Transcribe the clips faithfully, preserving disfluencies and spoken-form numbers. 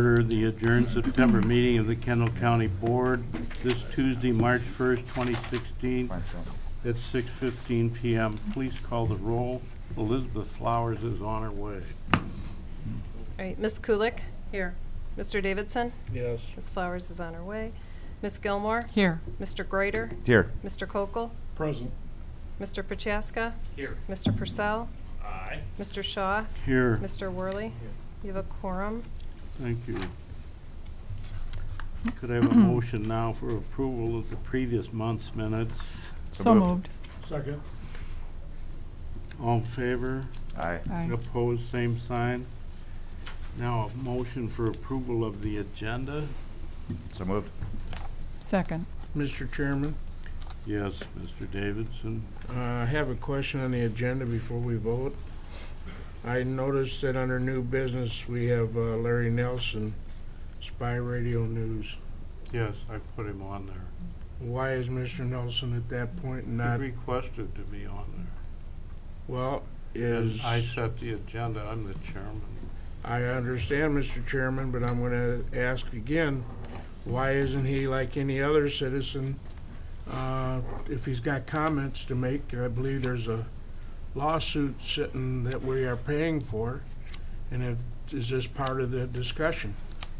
order the adjourned September meeting of the Kendall County Board this Tuesday, March first, twenty sixteen at six fifteen p m Please call the roll. Elizabeth Flowers is on her way. All right, Miz Kulik? Here. Mister Davidson? Yes. Miz Flowers is on her way. Miz Gilmore? Here. Mister Greuter? Here. Mister Kokel? Present. Mister Prochaska? Here. Mister Purcell? Aye. Mister Shaw? Here. Mister Worley? You have a quorum. Thank you. Could I have a motion now for approval of the previous month's minutes? So moved. Second. All in favor? Aye. Aye. Opposed, same sign. Now a motion for approval of the agenda. So moved. Second. Mister Chairman, Yes, Mister Davidson. uh, I have a question on the agenda before we vote. I noticed that under new business, we have uh, Larry Nelson, Spy Radio News. Yes, I put him on there. Why is Mister Nelson at that point He not, requested to be on there. well, And is, I set the agenda, I'm the chairman. I understand, Mister Chairman, but I'm gonna ask again, why isn't he like any other citizen? Uh, if he's got comments to make, I believe there's a lawsuit sitting that we are paying for, and if, is this part of the discussion?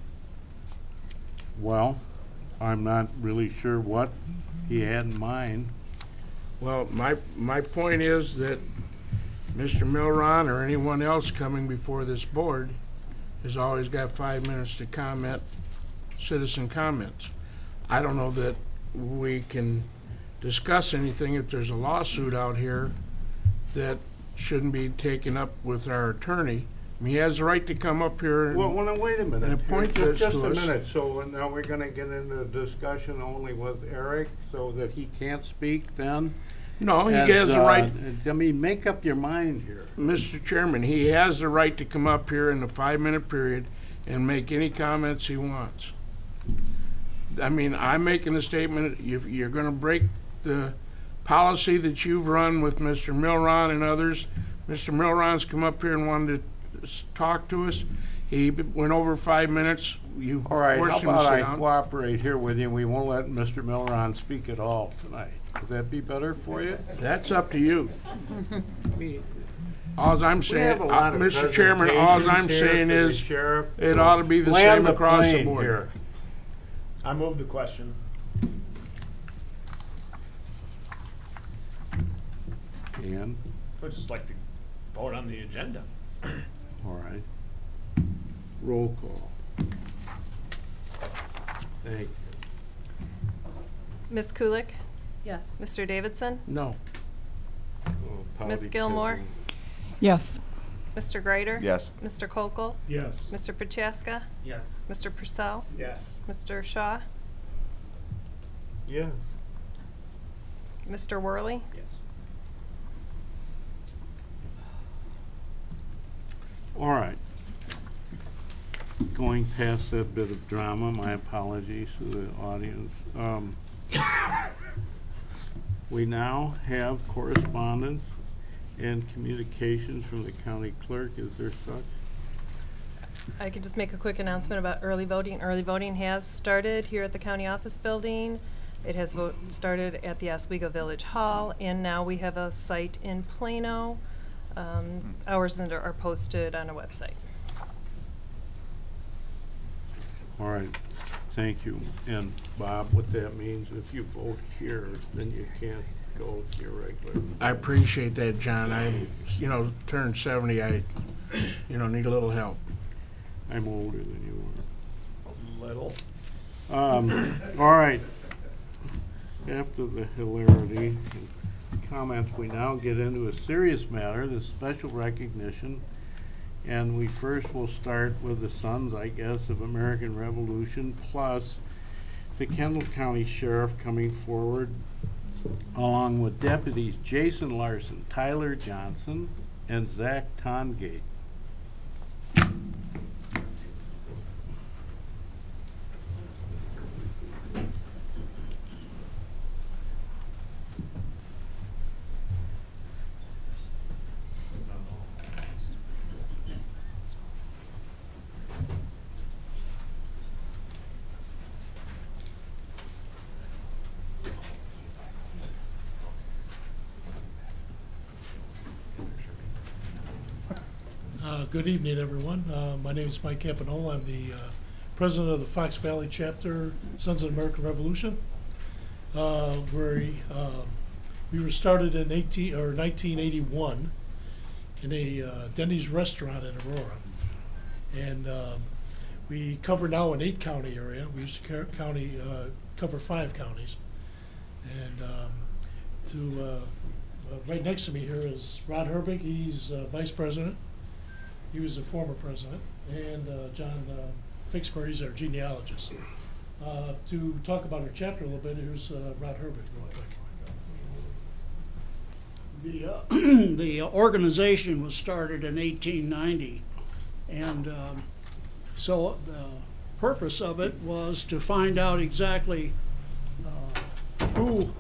Well, I'm not really sure what he had in mind. Well, my, my point is that Mister Milron or anyone else coming before this board has always got five minutes to comment, citizen comments. I don't know that we can discuss anything if there's a lawsuit out here that shouldn't be taken up with our attorney. I mean, he has the right to come up here and, Well, well, now, wait a minute. and appoint Here, this Just to a us. minute, so now we're gonna get into a discussion only with Eric so that he can't speak then? No, he And, has the uh, right, I mean, make up your mind here. Mister Chairman, he has the right to come up here in a five-minute period and make any comments he wants. I mean, I'm making a statement, if you're gonna break the policy that you've run with Mister Milron and others, Mister Milron's come up here and wanted to s- talk to us. He b- went over five minutes, you All right, how forced him to about sit I down. cooperate here with you, we won't let Mister Milron speak at all tonight. Would that be better for you? That's up to you. Alls I'm We saying, have a lot uh, of Mister Chairman, alls I'm presentations here saying for the is, sheriff. it ought to be the Land same the across the plane board. here. I move the question. And, I'd just like to vote on the agenda. all right. Roll call. Thank you. Miz Kulik? Yes. Mister Davidson? No. Oh, Miz pouty Gilmore? kitten. Yes. Mister Greuter? Yes. Mister Kokel? Yes. Mister Prochaska? Yes. Mister Purcell? Yes. Mister Shaw? Yes. Mister Worley? Yes. All right. Going past that bit of drama, my apologies to the audience. Um, we now have correspondence and communications from the county clerk. Is there such? I could just make a quick announcement about early voting. Early voting has started here at the county office building. It has vote started at the Oswego Village Hall, and now we have a site in Plano. Um, hours are are posted on our website. All right, thank you. And Bob, what that means, if you vote here, then you can't go to your regular. I appreciate that, John. I, you know, turned seventy, I, you know, need a little help. I'm older than you A little. are. Um, all right. After the hilarity and comments, we now get into a serious matter, the special recognition. And we first will start with the Sons, I guess, of American Revolution, plus the Kendall County Sheriff coming forward, along with deputies Jason Larson, Tyler Johnson, and Zach Tongate. Uh, Good evening, everyone. Uh, My name is Mike Campanola. I'm the uh, president of the Fox Valley Chapter, Sons of the American Revolution. Uh, where, um, we were started in eighteen, or nineteen eighty-one in a uh, Denny's restaurant in Aurora. And um, we cover now an eight-county area. We used to car- county, uh, cover five counties. And um, to uh, uh, right next to me here is Rod Herbig. He's uh, vice president. He was the former president. And uh, John uh, Fixbury, he's our genealogist. Uh, to talk about our chapter a little bit, here's uh, Rod Herbig real quick. The, uh, the organization was started in eighteen ninety, and um, so the purpose of it was to find out exactly uh, who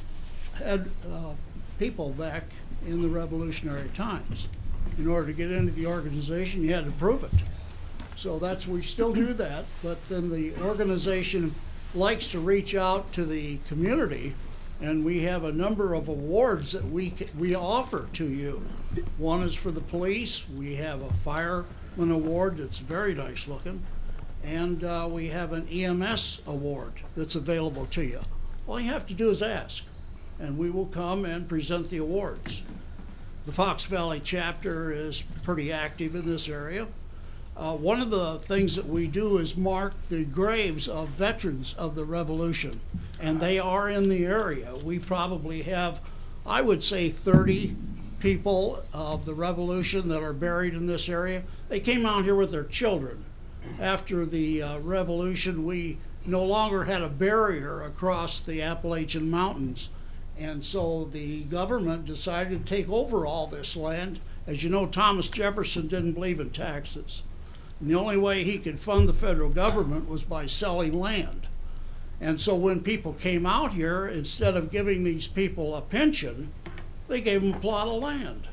had uh, people back in the revolutionary times. In order to get into the organization, you had to prove it. So that's, we still do that, but then the organization likes to reach out to the community, and we have a number of awards that we c- we offer to you. One is for the police. We have a fireman award that's very nice looking, and uh, we have an E M S award that's available to you. All you have to do is ask, and we will come and present the awards. The Fox Valley chapter is pretty active in this area. Uh, one of the things that we do is mark the graves of veterans of the Revolution, and they are in the area. We probably have, I would say, thirty people of the Revolution that are buried in this area. They came out here with their children. After the uh, Revolution, we no longer had a barrier across the Appalachian Mountains, and so the government decided to take over all this land. As you know, Thomas Jefferson didn't believe in taxes. And the only way he could fund the federal government was by selling land. And so when people came out here, instead of giving these people a pension, they gave them a plot of land.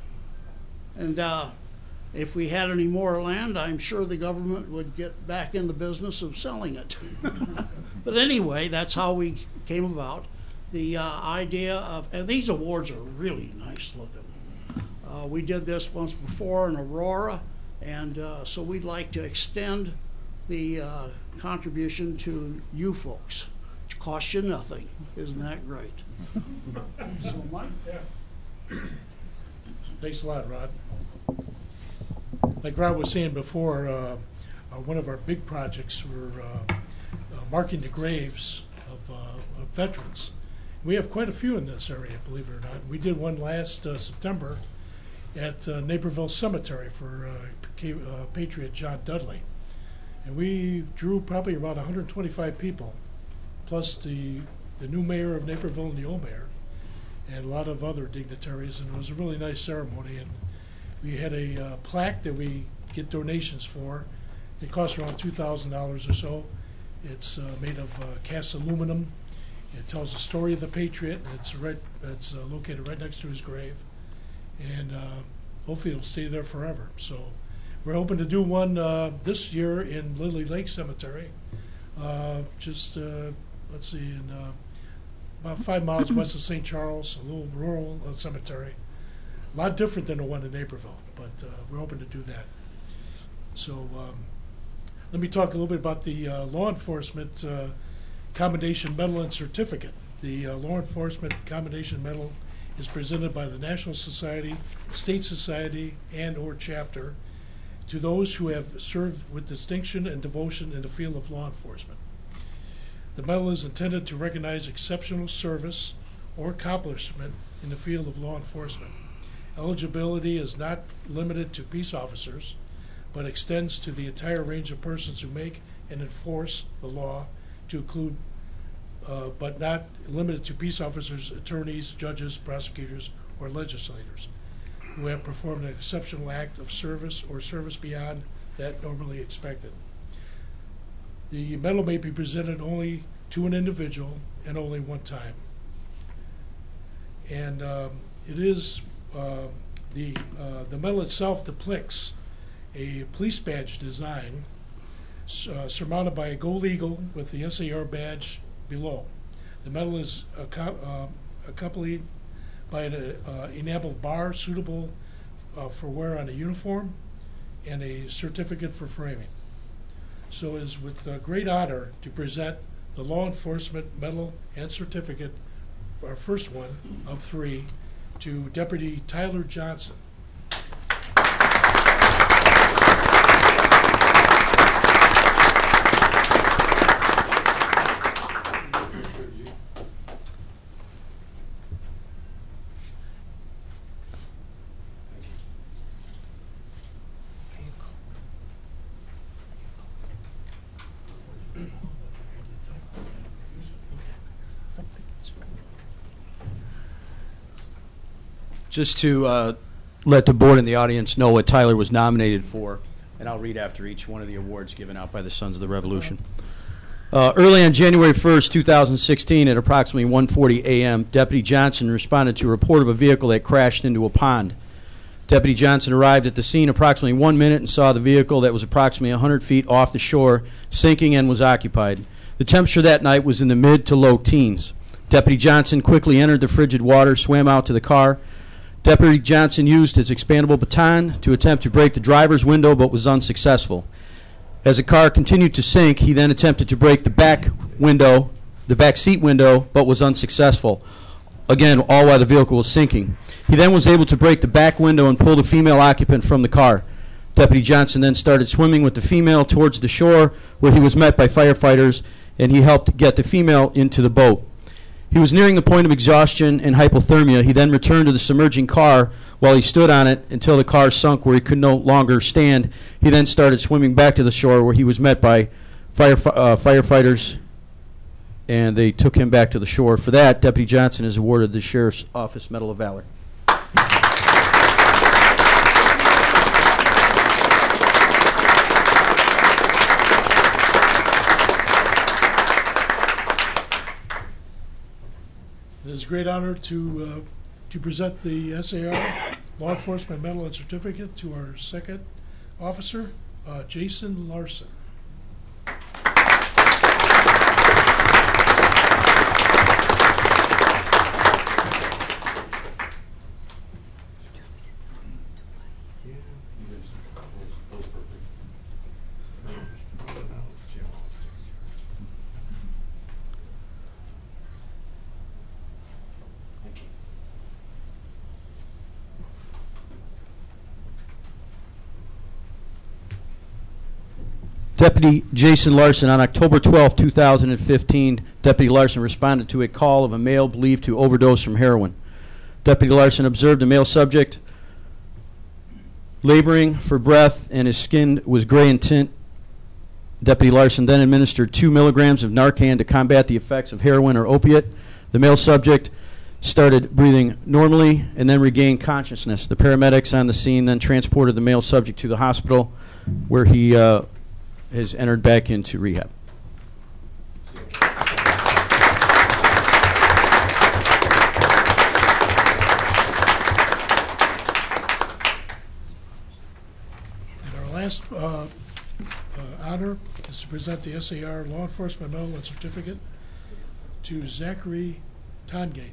And uh, if we had any more land, I'm sure the government would get back in the business of selling it. But anyway, that's how we came about. The uh, idea of, and these awards are really nice looking. Uh, we did this once before in Aurora. And uh, so we'd like to extend the uh, contribution to you folks. It costs you nothing. Isn't that great? So, Mike? Yeah. Thanks a lot, Rod. Like Rod was saying before, uh, uh, one of our big projects were uh, uh, marking the graves of, uh, of veterans. We have quite a few in this area, believe it or not. We did one last uh, September at uh, Naperville Cemetery for uh, K- uh, Patriot John Dudley. And we drew probably about one hundred twenty-five people, plus the, the new mayor of Naperville and the old mayor, and a lot of other dignitaries, and it was a really nice ceremony. And we had a uh, plaque that we get donations for. It costs around two thousand dollars or so. It's uh, made of uh, cast aluminum. It tells the story of the Patriot, and it's, right, it's uh, located right next to his grave. And uh, hopefully it'll stay there forever. So we're hoping to do one uh, this year in Lily Lake Cemetery, uh, just, uh, let's see, in uh, about five miles west of Saint Charles, a little rural uh, cemetery. A lot different than the one in Naperville, but uh, we're hoping to do that. So um, let me talk a little bit about the uh, law enforcement uh, Commendation Medal and Certificate. The uh, Law Enforcement Commendation Medal is presented by the National Society, State Society, and or chapter to those who have served with distinction and devotion in the field of law enforcement. The medal is intended to recognize exceptional service or accomplishment in the field of law enforcement. Eligibility is not limited to peace officers, but extends to the entire range of persons who make and enforce the law, to include Uh, but not limited to peace officers, attorneys, judges, prosecutors, or legislators who have performed an exceptional act of service or service beyond that normally expected. The medal may be presented only to an individual and only one time. And um, it is, uh, the, uh, the medal itself depicts a police badge design uh, surmounted by a gold eagle with the S A R badge below. The medal is uh, accompanied by an uh, enameled bar suitable uh, for wear on a uniform, and a certificate for framing. So it is with uh, great honor to present the Law Enforcement Medal and Certificate, our first one of three, to Deputy Tyler Johnson. Just to uh, let the board and the audience know what Tyler was nominated for, and I'll read after each one of the awards given out by the Sons of the Revolution. Uh, early on January first, two thousand sixteen, at approximately one forty a m, Deputy Johnson responded to a report of a vehicle that crashed into a pond. Deputy Johnson arrived at the scene approximately one minute and saw the vehicle that was approximately one hundred feet off the shore sinking and was occupied. The temperature that night was in the mid to low teens. Deputy Johnson quickly entered the frigid water, swam out to the car. Deputy Johnson used his expandable baton to attempt to break the driver's window but was unsuccessful. As the car continued to sink, he then attempted to break the back window, the back seat window, but was unsuccessful. Again, all while the vehicle was sinking. He then was able to break the back window and pull the female occupant from the car. Deputy Johnson then started swimming with the female towards the shore, where he was met by firefighters, and he helped get the female into the boat. He was nearing the point of exhaustion and hypothermia. He then returned to the submerging car while he stood on it until the car sunk where he could no longer stand. He then started swimming back to the shore where he was met by fire, uh, firefighters, and they took him back to the shore. For that, Deputy Johnson is awarded the Sheriff's Office Medal of Valor. It is a great honor to uh, to present the S A R Law Enforcement Medal and Certificate to our second officer, uh, Jason Larson. Deputy Jason Larson, on October twelfth, two thousand fifteen, Deputy Larson responded to a call of a male believed to overdose from heroin. Deputy Larson observed a male subject laboring for breath, and his skin was gray in tint. Deputy Larson then administered two milligrams of Narcan to combat the effects of heroin or opiate. The male subject started breathing normally and then regained consciousness. The paramedics on the scene then transported the male subject to the hospital, where he uh, has entered back into rehab. And our last uh, uh, honor is to present the S A R Law Enforcement Medal and Certificate to Zachary Tongate.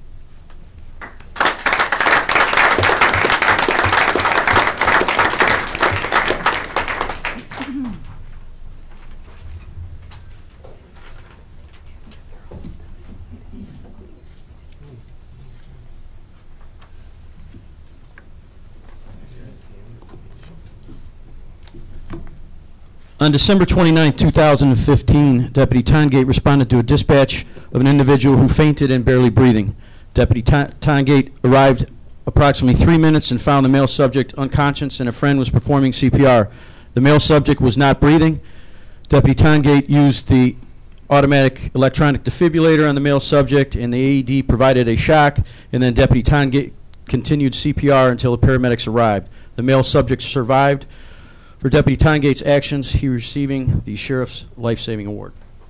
On December twenty-ninth, two thousand fifteen, Deputy Tongate responded to a dispatch of an individual who fainted and barely breathing. Deputy Tongate arrived approximately three minutes and found the male subject unconscious, and a friend was performing C P R. The male subject was not breathing. Deputy Tongate used the automatic electronic defibrillator on the male subject, and the A E D provided a shock, and then Deputy Tongate continued C P R until the paramedics arrived. The male subject survived. For Deputy Tongate's actions, he receiving the Sheriff's Life-Saving Award.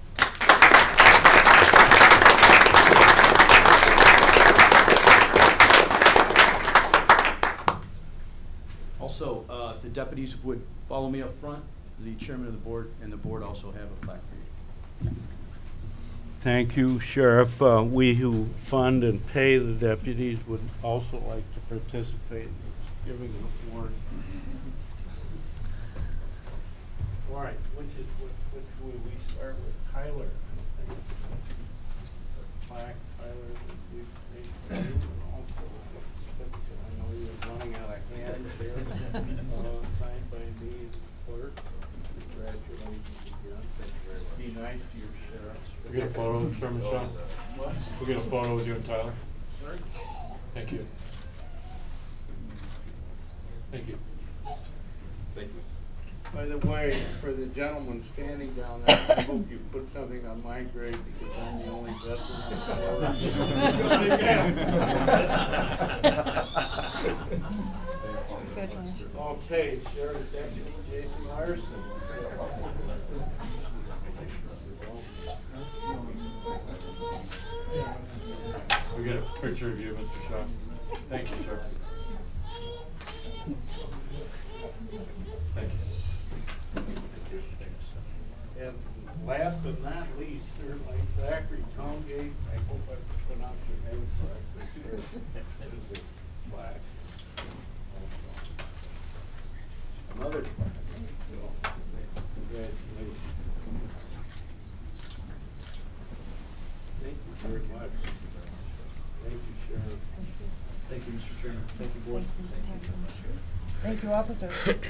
Also, uh, if the deputies would follow me up front, the chairman of the board and the board also have a plaque for you. Thank you, Sheriff. Uh, we who fund and pay the deputies would also like to participate in giving the award. All right, which is, which, which will we start with? Tyler. Plaque, Tyler, that we made for you, and also, I know he was running out of hands here, uh, signed by me as clerk. Congratulations again. Thank you very much. Be nice to your sheriff. We get a photo, Sir Michelle? What? We get a photo with you and Tyler? Sir? Thank you. Thank you. Thank you. By the way, for the gentleman standing down there, I hope you put something on my grave because I'm the only veteran on the board. Okay, Sheriff Deputy Jason Larson. We get a picture of you, Mister Shaw. Thank you, sir. Thank you. And last but not least, Sir like Zachary Tongate, I hope I pronounced your name correctly. Sir. This is a plaque. Another plaque. So, congratulations. Thank you very much. Thank you, Sheriff. Thank you, Mister Chairman. Thank you, board. Thank you, officers.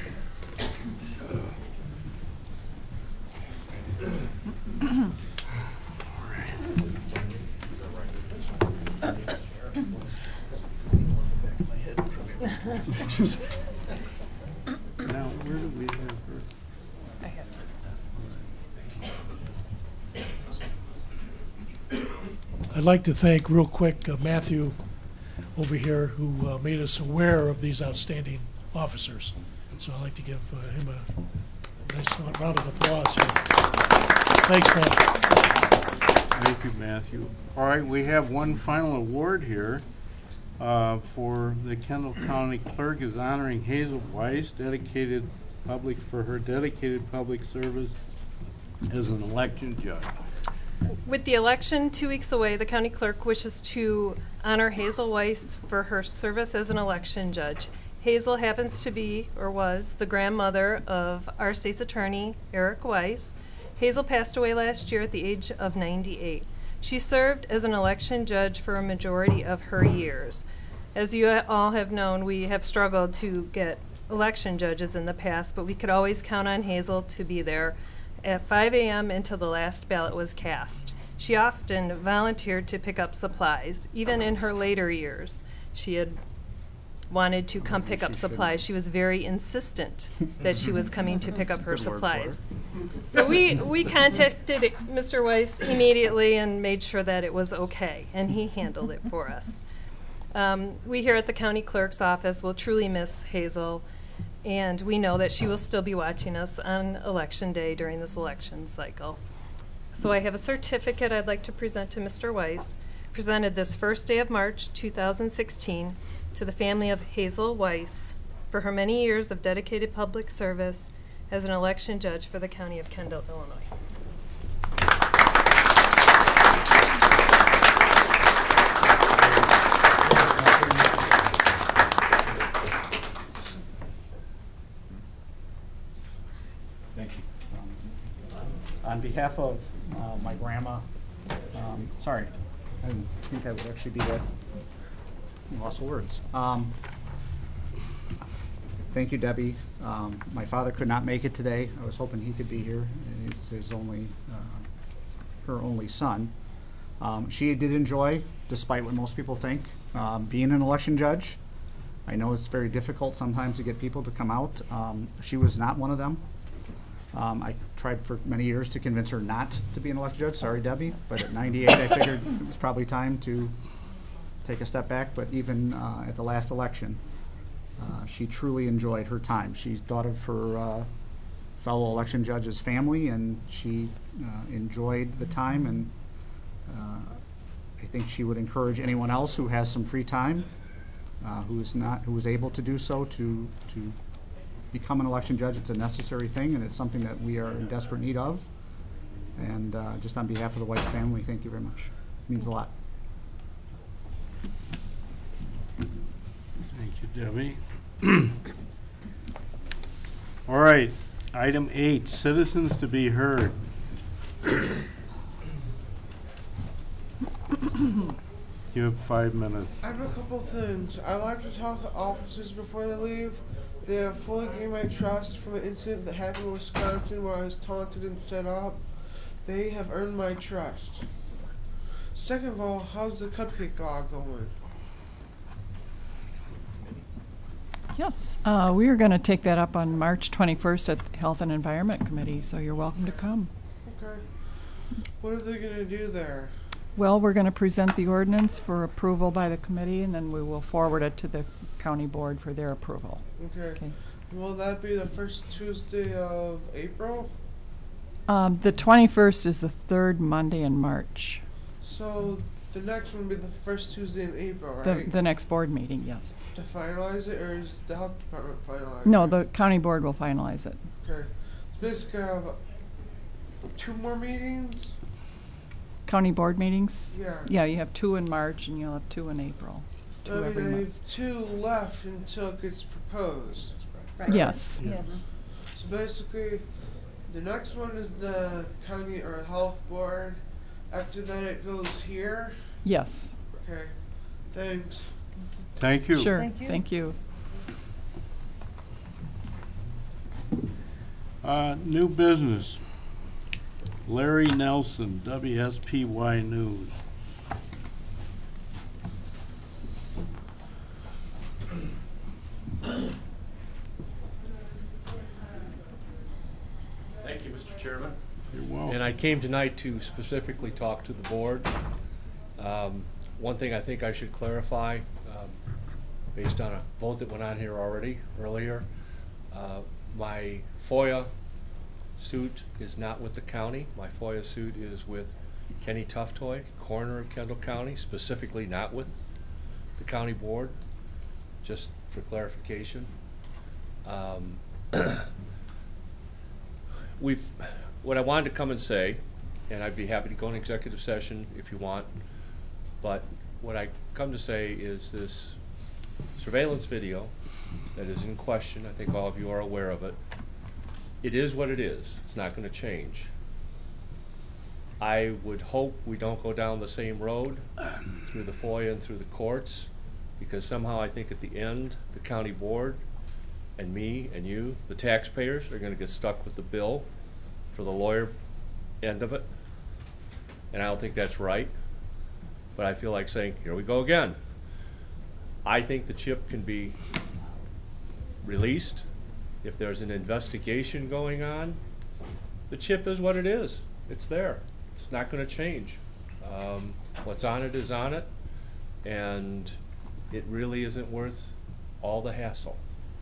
Now, where do we have her? I have her stuff. I'd like to thank real quick uh, Matthew over here who uh, made us aware of these outstanding officers. So I'd like to give uh, him a nice round of applause here. Thanks, Matthew. Thank you, Matthew. All right, we have one final award here uh, for the Kendall County Clerk is honoring Hazel Weiss, dedicated public for her dedicated public service as an election judge. With the election two weeks away, the county clerk wishes to honor Hazel Weiss for her service as an election judge. Hazel happens to be, or was, the grandmother of our state's attorney, Eric Weiss. Hazel passed away last year at the age of ninety-eight. She served as an election judge for a majority of her years. As you all have known, we have struggled to get election judges in the past, but we could always count on Hazel to be there at five a m until the last ballot was cast. She often volunteered to pick up supplies. Even in her later years, she had wanted to come pick up supplies. She was very insistent that she was coming to pick up her supplies. So we, we contacted Mister Weiss immediately and made sure that it was okay, and he handled it for us. Um, we here at the county clerk's office will truly miss Hazel, and we know that she will still be watching us on election day during this election cycle. So I have a certificate I'd like to present to Mister Weiss, presented this first day of March two thousand sixteen to the family of Hazel Weiss for her many years of dedicated public service as an election judge for the county of Kendall, Illinois. Thank you. On behalf of uh, my grandma, um, sorry, I didn't think I would actually be that, lost of words. Um, thank you, Debbie. Um, my father could not make it today. I was hoping he could be here. He's his only, uh, her only son. Um, she did enjoy, despite what most people think, um, being an election judge. I know it's very difficult sometimes to get people to come out. Um, she was not one of them. Um, I tried for many years to convince her not to be an election judge. Sorry, Debbie. But at ninety-eight, I figured it was probably time to take a step back. But even uh, at the last election, uh, she truly enjoyed her time. She thought of her uh, fellow election judges' family, and she uh, enjoyed the time. And uh, I think she would encourage anyone else who has some free time, uh, who is not, who is able to do so, to to. become an election judge. It's a necessary thing, and it's something that we are in desperate need of. And uh, just on behalf of the Weiss family, thank you very much. It means a lot. Thank you, Debbie. All right, Item eight, citizens to be heard. You have five minutes. I have a couple things. I like to talk to officers before they leave. They have fully gained my trust from an incident that happened in Wisconsin where I was taunted and set up. They have earned my trust. Second of all, how's the cupcake law going? Yes, uh, we are going to take that up on March twenty-first at the Health and Environment Committee, so you're welcome to come. Okay. What are they going to do there? Well, we're going to present the ordinance for approval by the committee, and then we will forward it to the county board for their approval. Okay. Okay. Will that be the first Tuesday of April? Um, the twenty-first is the third Monday in March. So the next one will be the first Tuesday in April, The, right? the next board meeting, yes. To finalize it, or is the health department finalize No, it? the county board will finalize it. Okay. So basically, I have two more meetings. County board meetings? Yeah. Yeah, you have two in March and you'll have two in April. Two I every mean, I month. have two left until it gets proposed. Yes. Yes. So basically, the next one is the county or health board. After that, it goes here. Yes. Okay. Thanks. Thank you. Sure. Thank you. Thank you. Uh, new business. Larry Nelson, W S P Y News. Thank you, Mister Chairman. You're welcome. And I came tonight to specifically talk to the board. Um, one thing I think I should clarify, um, based on a vote that went on here already earlier, uh, my FOIA suit is not with the county. My FOIA suit is with Kenny Tuftoy, coroner of Kendall County, specifically not with the county board, just for clarification. Um, we've, what I wanted to come and say, and I'd be happy to go in executive session if you want, but what I come to say is this surveillance video that is in question, I think all of you are aware of it, it is what it is. It's not going to change. I would hope we don't go down the same road through the FOIA and through the courts, because somehow I think at the end, the county board and me and you, the taxpayers, are going to get stuck with the bill for the lawyer end of it. And I don't think that's right. But I feel like saying, here we go again. I think the chip can be released. If there's an investigation going on, the chip is what it is. It's there. It's not going to change. Um, what's on it is on it, and it really isn't worth all the hassle.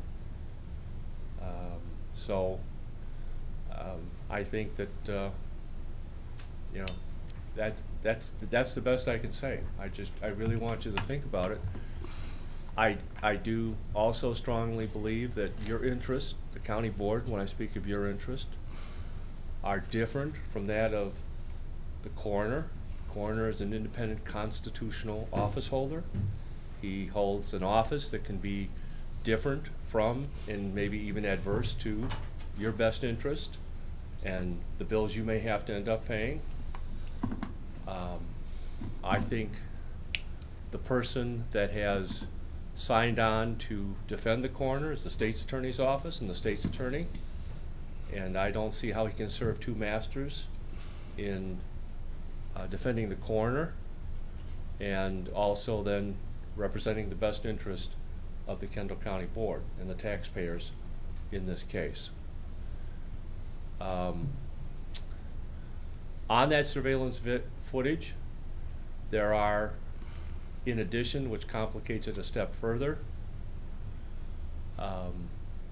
Um, so um, I think that uh, you know that that's that's the best I can say. I just I really want you to think about it. I, I do also strongly believe that your interest, the county board, when I speak of your interest, are different from that of the coroner. Coroner is an independent constitutional office holder. He holds an office that can be different from and maybe even adverse to your best interest and the bills you may have to end up paying. Um, I think the person that has signed on to defend the coroner is the state's attorney's office and the state's attorney, and I don't see how he can serve two masters in uh, defending the coroner and also then representing the best interest of the Kendall County Board and the taxpayers in this case. Um, on that surveillance vi- footage, there are, in addition, which complicates it a step further, um,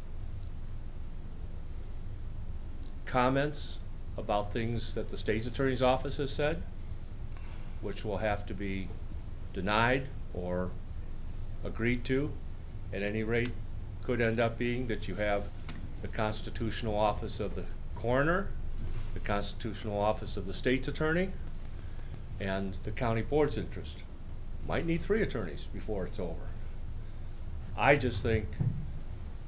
comments about things that the state's attorney's office has said, which will have to be denied or agreed to. At any rate, could end up being that you have the constitutional office of the coroner, the constitutional office of the state's attorney, and the county board's interest. Might need three attorneys before it's over. I just think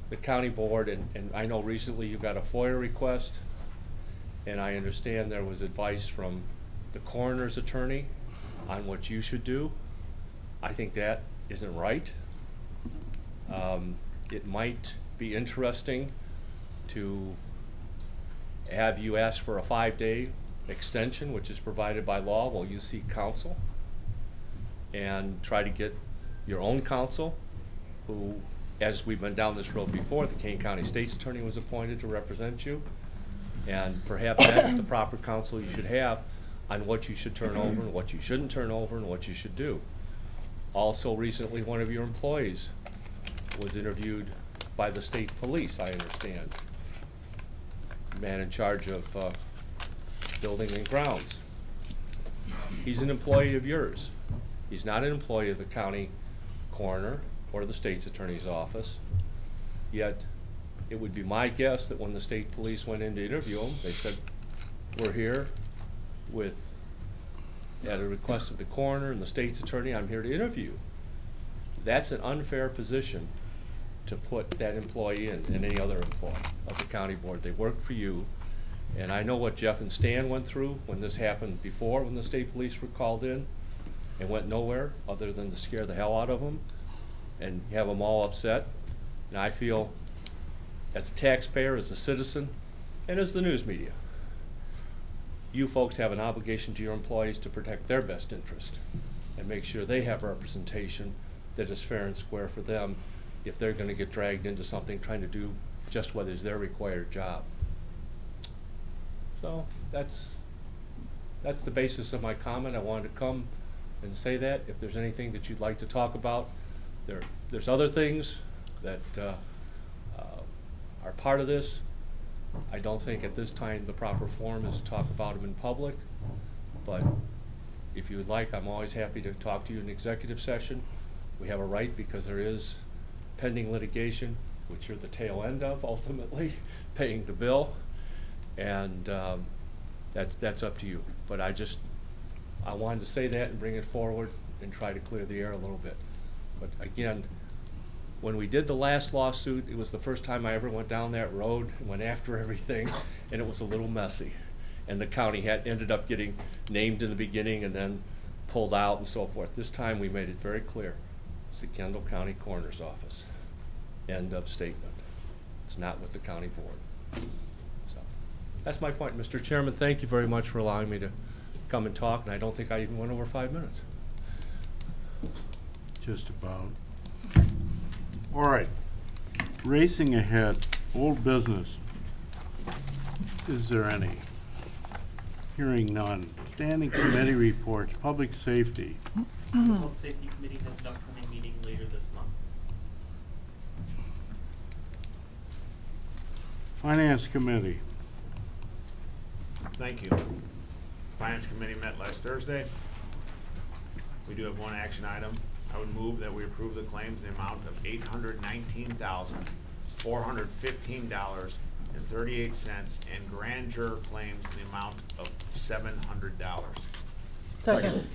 the county board, and, and I know recently you got a FOIA request, and I understand there was advice from the coroner's attorney on what you should do. I think that isn't right. Um, it might be interesting to have you ask for a five-day extension, which is provided by law, while you seek counsel, and try to get your own counsel, who, as we've been down this road before, the Kane County State's Attorney was appointed to represent you, and perhaps that's the proper counsel you should have on what you should turn over and what you shouldn't turn over and what you should do. Also, recently, one of your employees was interviewed by the state police, I understand. Man in charge of uh, building and grounds. He's an employee of yours. He's not an employee of the county coroner or the state's attorney's office. Yet, it would be my guess that when the state police went in to interview him, they said, we're here with, at a request of the coroner and the state's attorney, I'm here to interview. That's an unfair position to put that employee in, and any other employee of the county board. They work for you, and I know what Jeff and Stan went through when this happened before, when the state police were called in and went nowhere other than to scare the hell out of them and have them all upset. And I feel, as a taxpayer, as a citizen, and as the news media, you folks have an obligation to your employees to protect their best interest and make sure they have representation that is fair and square for them if they're going to get dragged into something trying to do just what is their required job. So that's that's the basis of my comment. I wanted to come and say that. If there's anything that you'd like to talk about, there there's other things that uh, uh, are part of this. I don't think at this time the proper forum is to talk about them in public, but if you would like, I'm always happy to talk to you in executive session. We have a right, because there is pending litigation, which you're the tail end of ultimately, paying the bill, and um, that's that's up to you. But I just I wanted to say that and bring it forward and try to clear the air a little bit. But again, when we did the last lawsuit, it was the first time I ever went down that road and went after everything, and it was a little messy. And the county had ended up getting named in the beginning and then pulled out and so forth. This time we made it very clear. It's the Kendall County Coroner's Office. End of statement. It's not with the county board. So that's my point, Mister Chairman. Thank you very much for allowing me to come and talk, and I don't think I even went over five minutes. Just about. All right. Racing ahead. Old business. Is there any? Hearing none. Standing committee reports. Public safety. The Public Safety Committee has an upcoming meeting later this month. Finance committee. Thank you. Finance Committee met last Thursday. We do have one action item. I would move that we approve the claims in the amount of eight hundred nineteen thousand, four hundred fifteen dollars and thirty-eight cents and grand juror claims in the amount of seven hundred dollars. Second.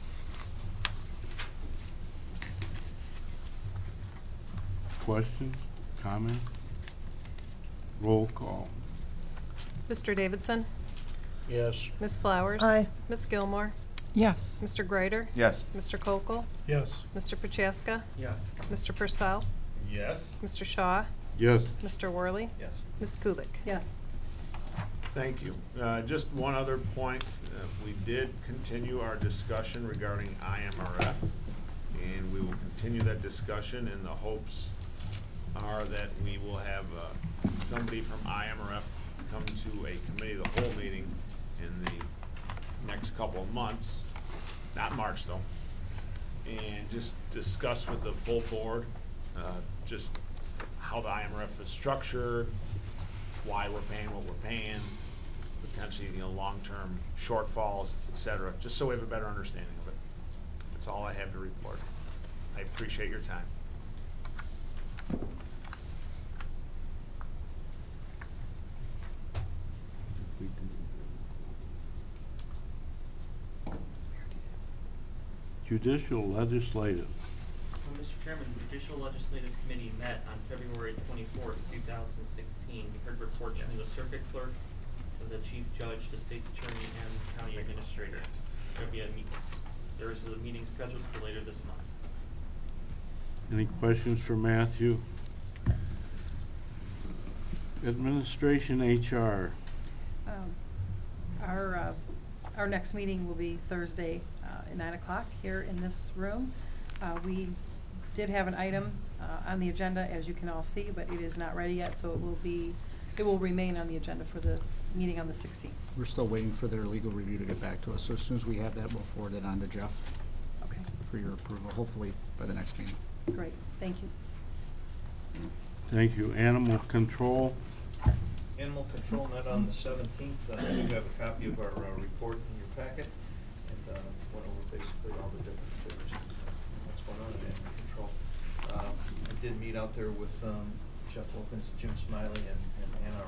Questions? Comments? Roll call. Mister Davidson? Yes. Miz Flowers? Aye. Miz Gilmore? Yes. Mister Greider? Yes. Mister Kokel? Yes. Mister Prochaska? Yes. Mister Purcell? Yes. Mister Shaw? Yes. Mister Worley? Yes. Miz Kulik? Yes. Thank you. Uh, just one other point. Uh, we did continue our discussion regarding I M R F, and we will continue that discussion in the hopes are that we will have uh, somebody from I M R F come to a committee of the whole meeting in the next couple of months, not March though, and just discuss with the full board uh, just how the I M R F is structured, why we're paying what we're paying, potentially, you know, long-term shortfalls, et cetera, just so we have a better understanding of it. That's all I have to report. I appreciate your time. Judicial legislative. Mister Chairman, the Judicial Legislative Committee met on February twenty-fourth, two thousand sixteen. We heard reports from the circuit clerk, to the chief judge, the state's attorney, and the county administrator. There'll be a meet, there is a meeting scheduled for later this month. Any questions for Matthew? Administration H R. Um, Our, uh, our next meeting will be Thursday uh, at nine o'clock here in this room. Uh, We did have an item uh, on the agenda, as you can all see, but it is not ready yet, so it will be, it will remain on the agenda for the meeting on the sixteenth. We're still waiting for their legal review to get back to us, so as soon as we have that, we'll forward it on to Jeff Okay, for your approval, hopefully by the next meeting. great, thank you. Thank you. Animal control. Animal control met on the seventeenth. Uh, you have a copy of our uh, report in your packet, and uh, went over basically all the different figures and uh, what's going on in animal control. Um, I did meet out there with um, Jeff Wilkins, Jim Smiley, and, and Anna,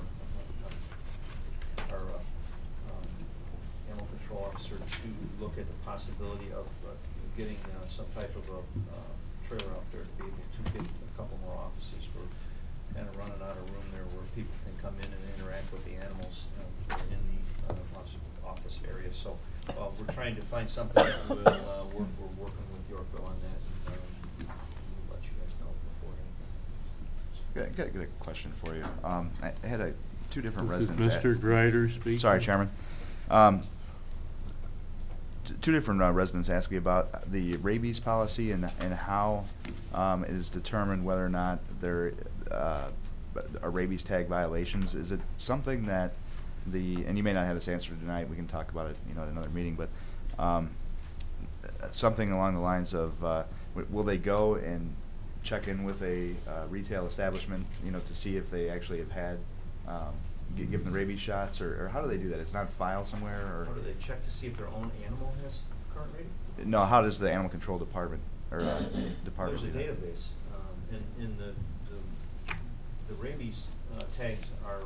uh, our uh, um, animal control officer, to look at the possibility of uh, getting uh, some type of a uh, trailer out there to be able to get a couple more offices. We're kind of running out of room there where people can come in and interact with the animals uh, in the uh, office area. So uh, we're trying to find something that will uh, work. We're working with Yorkville on that, and uh, we'll let you guys know before anything. Got, got a question for you. Um, I had a, two different This is residents. Mister Greider speaking. Sorry, Chairman. Um, t- two different uh, residents asked me about the rabies policy and and how um, it is determined whether or not there uh, are rabies tag violations. Is it something that the, and you may not have this answer tonight, we can talk about it, you know, at another meeting, but um, something along the lines of uh, w- will they go and check in with a uh, retail establishment, you know, to see if they actually have had um, g- given the rabies shots, or, or how do they do that? It's not a file somewhere, or How do they check to see if their own animal has current rabies? no? How does the animal control department or uh, department? There's a do that? database, um, and, and the, the, the rabies uh, tags are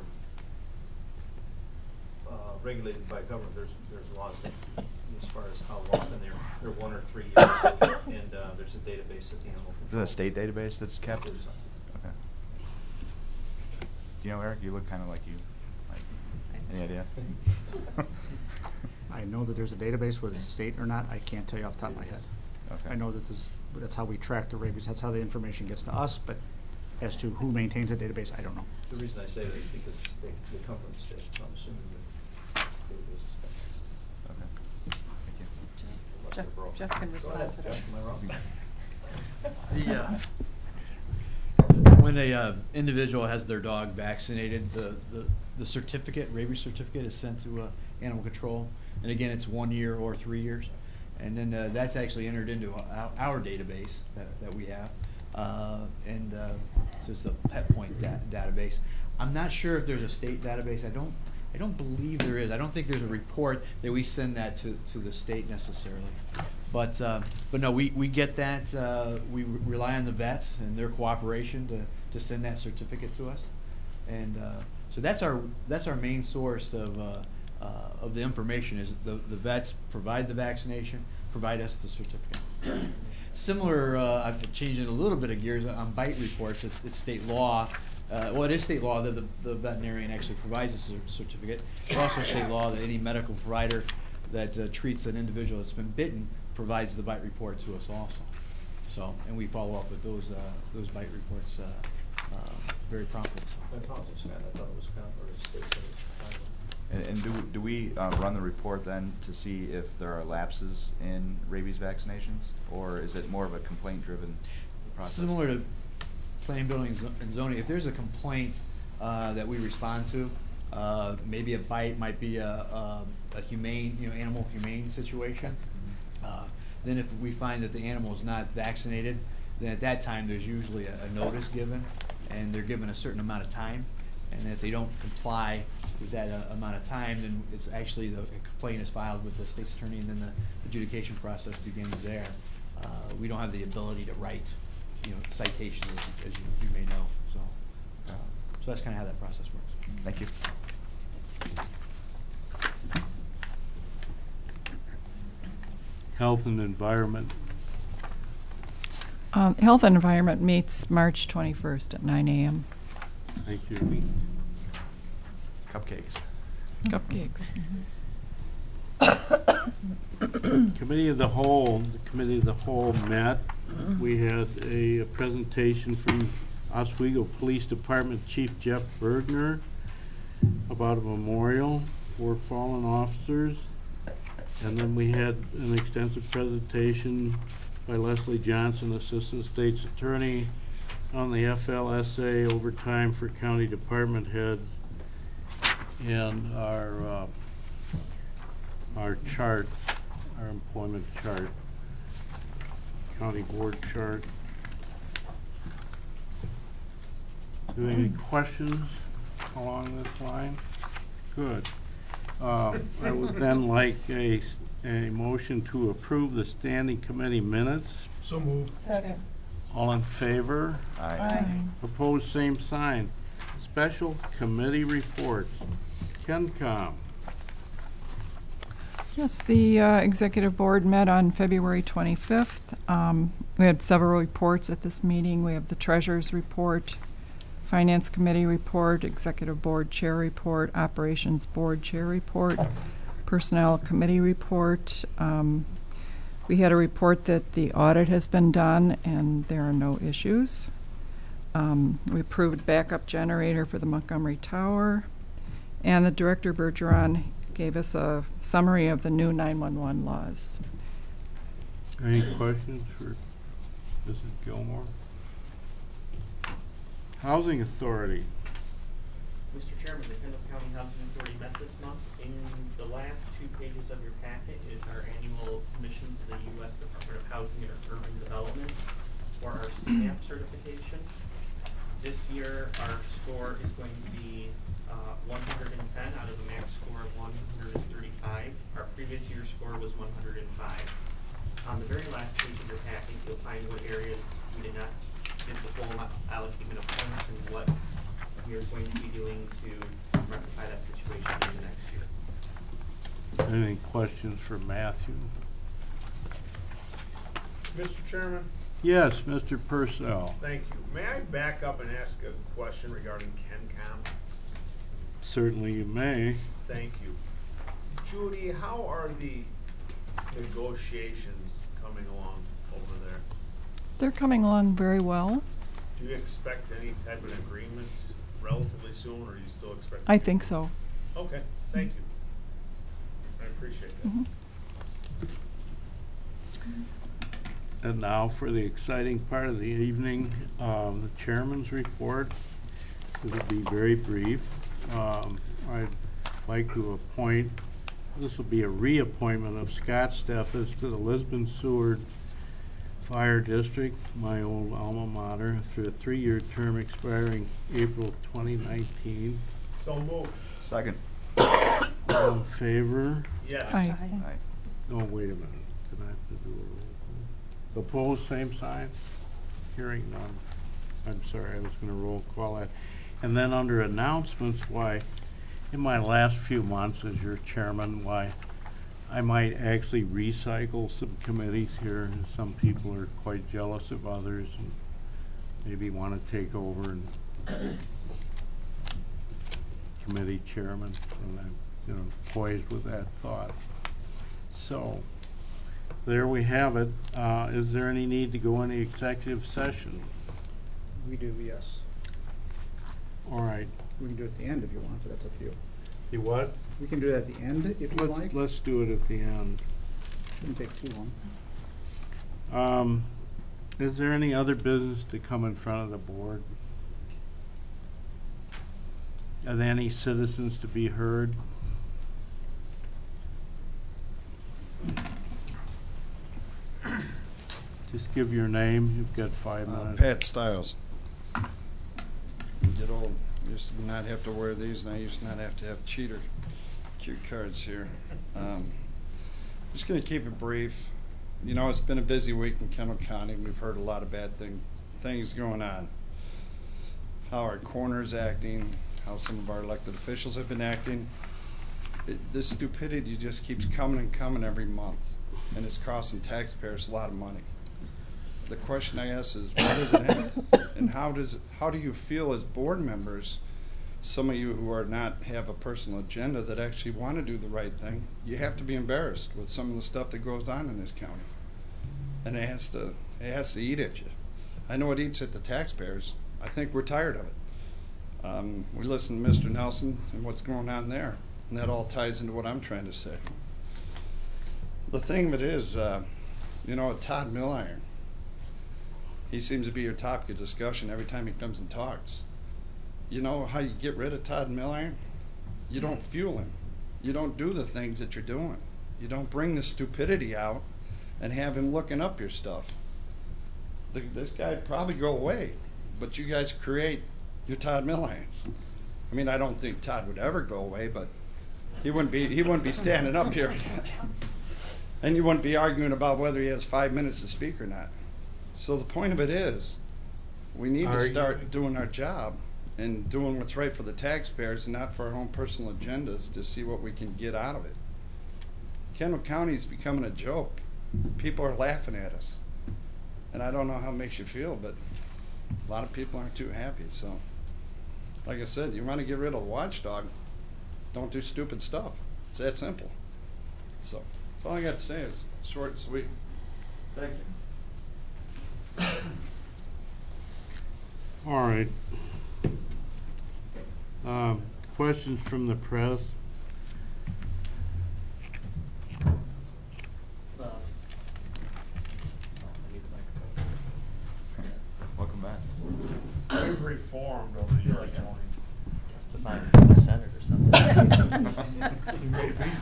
uh, regulated by government. There's, there's laws that, as far as how often they're, they're one or three years, and uh, there's a database at the animal Is it control. a state database that's kept? There's a- Okay. Do you know, Eric? You look kind of like you. Like, any idea? I know that there's a database, whether it's state or not, I can't tell you off the top of my head. Okay. I know that this, that's how we track the rabies, that's how the information gets to us, but as to who maintains the database, I don't know. The reason I say that is because they, they come from the state, so I'm assuming the database is kept. Okay. Thank you. Unless Jeff, they're broke. Jeff can Go respond ahead, to that. Jeff, am I wrong? The, uh, when a uh, individual has their dog vaccinated, the, the, the certificate, rabies certificate, is sent to uh, animal control. And again, it's one year or three years. And then uh, that's actually entered into our, our database that, that we have. Uh, and uh, so it's the PetPoint da- database. I'm not sure if there's a state database. I don't I don't believe there is. I don't think there's a report that we send that to, to the state necessarily. But uh, but no, we, we get that. Uh, we re- rely on the vets and their cooperation to, to send that certificate to us. And uh, so that's our that's our main source of uh, uh, of the information is the, the vets provide the vaccination, provide us the certificate. Similar, uh, I've changed it a little bit of gears on bite reports. It's, it's state law. Uh, well, it is state law that the, the veterinarian actually provides a cer- certificate. It's also state law that any medical provider that uh, treats an individual that's been bitten provides the bite report to us also. So, and we follow up with those uh, those bite reports uh, uh, very promptly. So. I apologize, Scott. I thought it was kind of, or the state said it. And, and do do we uh, run the report then to see if there are lapses in rabies vaccinations, or is it more of a complaint-driven process? Similar to planning, building, zo- and zoning, if there's a complaint uh, that we respond to, uh, maybe a bite might be a, a, a humane, you know, animal humane situation. Uh, then if we find that the animal is not vaccinated, then at that time there's usually a, a notice given, and they're given a certain amount of time. And if they don't comply with that uh, amount of time, then it's actually the complaint is filed with the state's attorney, and then the adjudication process begins there. Uh, we don't have the ability to write, you know, citations, as, as you, you may know. So, uh, so that's kind of how that process works. Thank you. Health and environment. Um, Health and Environment meets March twenty-first at nine A M Thank you. Cupcakes. Cupcakes. Committee of the Whole, the Committee of the Whole met. We had a, a presentation from Oswego Police Department Chief Jeff Bergner about a memorial for fallen officers. And then we had an extensive presentation by Leslie Johnson, Assistant State's Attorney, on the F L S A overtime for county department heads and our uh, our chart, our employment chart, county board chart. Do any questions along this line? Good. Uh, I would then like a, a motion to approve the standing committee minutes. So moved. Second. All in favor? Aye. Aye. Opposed, same sign. Special committee reports. KenCom. Yes, the uh, executive board met on February twenty-fifth. Um, we had several reports at this meeting. We have the treasurer's report, finance committee report, executive board chair report, operations board chair report, personnel committee report. Um, we had a report that the audit has been done and there are no issues. Um, we approved backup generator for the Montgomery Tower, and the director Bergeron gave us a summary of the new nine one one laws. Any questions for Missus Gilmore? Housing Authority. Mister Chairman, the Kendall County Housing Authority met this month. In the last two pages of your packet is our annual submission to the U S Department of Housing and Urban Development for our C NAP certification. This year, our score is going to be uh, one hundred ten out of a max score of one hundred thirty-five. Our previous year's score was one hundred five. On the very last page of your packet, you'll find what areas we did not get the full allocation of points and what we are going to be doing to rectify that situation in the next year. Any questions for Matthew? Mister Chairman? Yes, Mister Purcell. Thank you. May I back up and ask a question regarding KenCom? Certainly you may. Thank you. Judy, how are the negotiations coming along over there? They're coming along very well. Do you expect any type of agreement relatively soon, or do you still expect? I think so. Okay, thank you. I appreciate that. Mhm. And now for the exciting part of the evening, um, the chairman's report. It will be very brief. Um, I'd like to appoint, this will be a reappointment of Scott Steffes to the Lisbon Seward Fire District, my old alma mater, through a three-year term expiring April twenty nineteen. So moved. Second. All in favor? Yes. Aye. Aye. Oh, wait a minute. Did I have to do a roll call? Opposed, same sign? Hearing none. I'm sorry, I was gonna roll call that. And then under announcements, why, in my last few months as your chairman, why, I might actually recycle some committees here. Some people are quite jealous of others and maybe wanna take over and committee chairman, and I'm, you know, poised with that thought. So, there we have it. Uh, is there any need to go into executive session? We do, yes. All right. We can do it at the end if you want, but that's up to you. You what? We can do it at the end if you Let's, like. let's do it at the end. Shouldn't take too long. Um, is there any other business to come in front of the board? Are there any citizens to be heard? Just give your name. You've got five Uh, minutes. Pat Stiles. Get old. Used to not have to wear these, and I used to not have to have cheater cue cards here. Um, just going to keep it brief. You know, it's been a busy week in Kendall County. We've heard a lot of bad thing, things going on. How our coroner's acting, how some of our elected officials have been acting. It, this stupidity just keeps coming and coming every month, and it's costing taxpayers a lot of money. the question I ask is, where does it end? And how does, how do you feel as board members, some of you who are not, have a personal agenda that actually want to do the right thing, you have to be embarrassed with some of the stuff that goes on in this county. And it has to, it has to eat at you. I know it eats at the taxpayers. I think we're tired of it. Um, we listen to Mister Nelson and what's going on there, and that all ties into what I'm trying to say. The thing of it is, uh, you know, Todd Milliron, he seems to be your topic of discussion every time he comes and talks. You know how you get rid of Todd Milliron? You don't fuel him. You don't do the things that you're doing. You don't bring the stupidity out and have him looking up your stuff. The, this guy'd probably go away, but you guys create your Todd Millirons. I mean, I don't think Todd would ever go away, but he wouldn't be he wouldn't be standing up here, and you wouldn't be arguing about whether he has five minutes to speak or not. So the point of it is, we need to start doing our job and doing what's right for the taxpayers, and not for our own personal agendas to see what we can get out of it. Kendall County is becoming a joke. People are laughing at us, and I don't know how it makes you feel, but a lot of people aren't too happy. So, like I said, you want to get rid of the watchdog, don't do stupid stuff. It's that simple. So, that's all I got to say. Is short and sweet. Thank you. All right. Um, questions from the press? Welcome back. We've reformed over the years, Tony. Justifying being the Senate or something. You may be.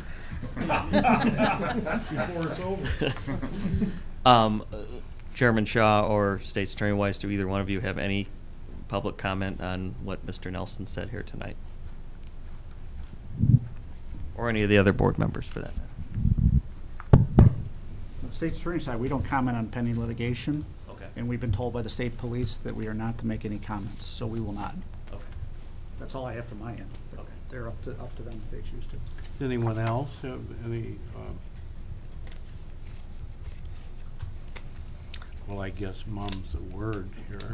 Before it's over. Um, uh, Chairman Shaw or State's Attorney Weiss, do either one of you have any public comment on what Mister Nelson said here tonight? Or any of the other board members, for that matter? State's Attorney side, we don't comment on pending litigation. Okay. And we've been told by the state police that we are not to make any comments, so we will not. Okay. That's all I have from my end. But Okay. They're up to, up to them if they choose to. Does anyone else have any, um, well, I guess mum's the word here.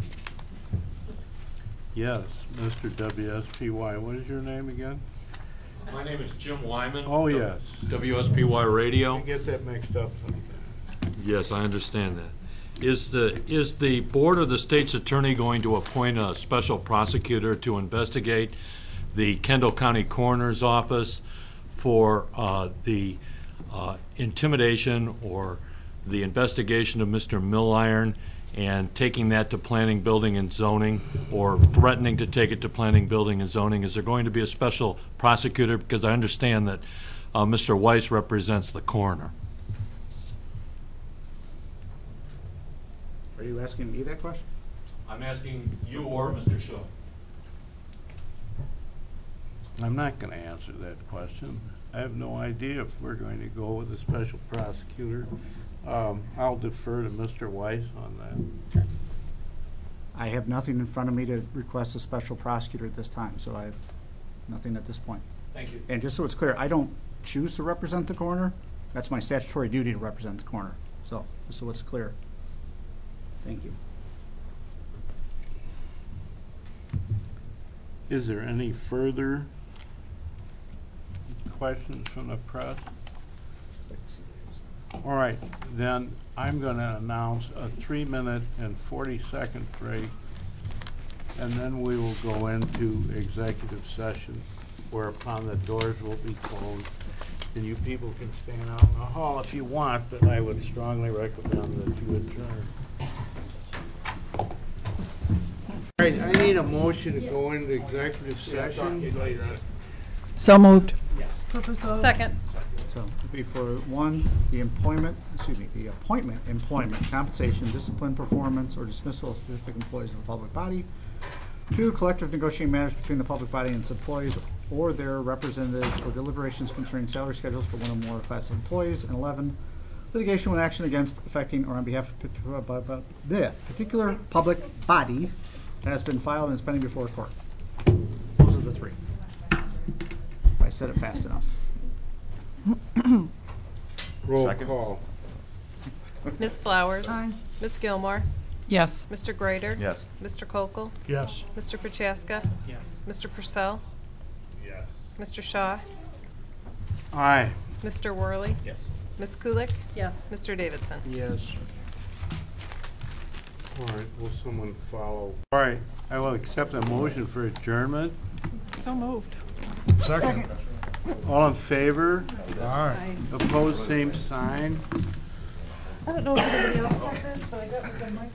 Yes, Mister W S P Y, what is your name again? My name is Jim Wyman. Oh, yes. W S P Y Radio. I get that mixed up sometimes. Yes, I understand that. Is the, is the board or the state's attorney going to appoint a special prosecutor to investigate the Kendall County Coroner's Office for uh, the uh, intimidation or the investigation of Mister Milliron and taking that to planning, building, and zoning, or threatening to take it to planning, building, and zoning? Is there going to be a special prosecutor? Because I understand that uh, Mister Weiss represents the coroner. Are you asking me that question? I'm asking you or Mister Shaw. I'm not going to answer that question. I have no idea if we're going to go with a special prosecutor. Um, I'll defer to Mister Weiss on that. I have nothing in front of me to request a special prosecutor at this time, so I have nothing at this point. Thank you. And just so it's clear, I don't choose to represent the coroner. That's my statutory duty to represent the coroner. So, just so it's clear. Thank you. Is there any further questions from the press? All right, then I'm going to announce a three minute and forty second break, and then we will go into executive session, whereupon the doors will be closed, and you people can stand out in the hall if you want, but I would strongly recommend that you adjourn. All right, I need a motion to go into executive session. So moved. Second. So, it'll be for one, the employment, excuse me, the appointment, employment, compensation, discipline, performance, or dismissal of specific employees of the public body. Two, collective negotiating matters between the public body and its employees or their representatives, or deliberations concerning salary schedules for one or more class of employees. And eleven, litigation with action against, affecting, or on behalf of the particular public body has been filed and is pending before a court. Those are the three. If I said it fast enough. Roll Second. call. Miz Flowers. Aye. Miz Gilmore. Yes. Mister Greider. Yes. Mister Kokel. Yes. Mister Prochaska. Yes. Mister Purcell. Yes. Mister Shaw. Aye. Mister Worley. Yes. Miz Kulik. Yes. Mister Davidson. Yes. All right, will someone follow? All right, I will accept a motion for adjournment. So moved. Second. All in favor? All right. Opposed, same sign. I don't know if anybody else got this, but I got my mic.